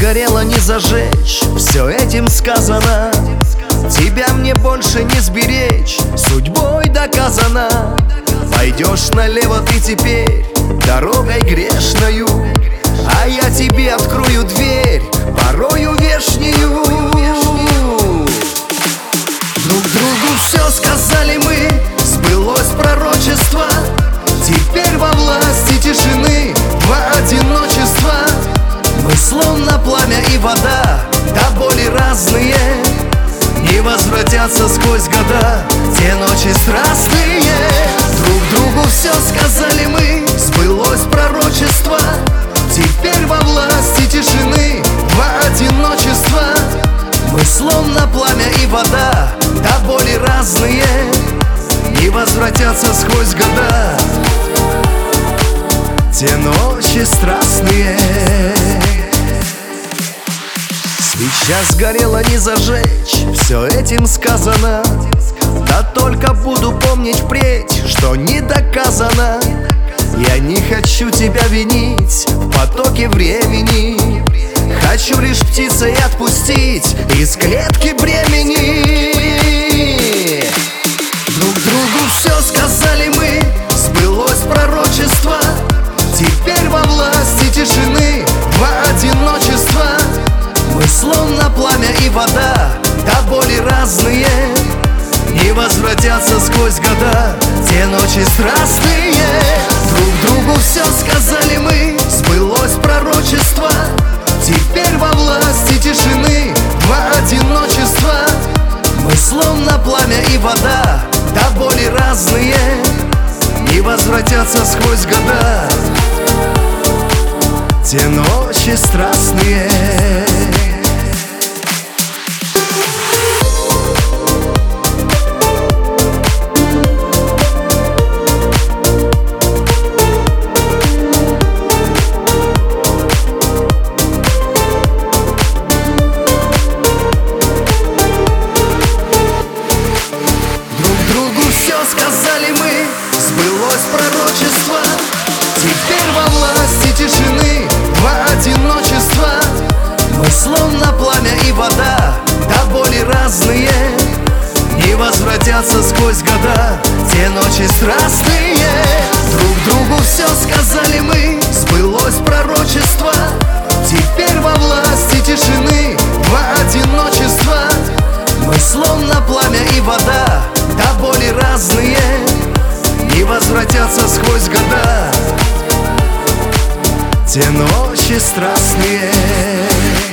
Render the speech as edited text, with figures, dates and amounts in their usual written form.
сгорело не зажечь, все этим сказано. Тебя мне больше не сберечь, судьбой доказано. Пойдешь налево ты теперь дорогой грешною, а я тебе открою дверь, порою вешнюю. Друг другу все сказали мы, сбылось пророчество. Теперь во власти тишины, два одиночества. Мы словно пламя и вода, до боли разные. Не возвратятся сквозь года те ночи страстные. Друг другу все сказали мы, сбылось пророчество. Теперь во власти тишины, два одиночества. Мы словно пламя и вода, до боли разные. Не возвратятся сквозь года те ночи страстные. Свеча сгорела не зажечь, все этим сказано. Да только буду помнить впредь, что не доказано. Я не хочу тебя винить в потоке времени. Хочу лишь птицей отпустить из клетки бремени. Друг другу все сказали мы, сбылось пророчество. Теперь во власти тишины, два одиночества. Мы словно пламя и вода, до боли разные. Не возвратятся сквозь года те ночи страстные. Друг другу все сказали мы, сбылось пророчество. Теперь во власти тишины, два одиночества. Мы словно пламя и вода, до боли разные. Не возвратятся сквозь года те ночи страстные. Сказали мы, сбылось пророчество. Теперь во власти тишины, два одиночества. Мы словно пламя и вода, до боли разные. Не возвратятся сквозь года те ночи страстные. Друг другу все сказали мы, сбылось пророчество. Теперь во власти тишины, два одиночества. Мы словно пламя и вода, до боли разные. Не возвратятся сквозь года те ночи страстные.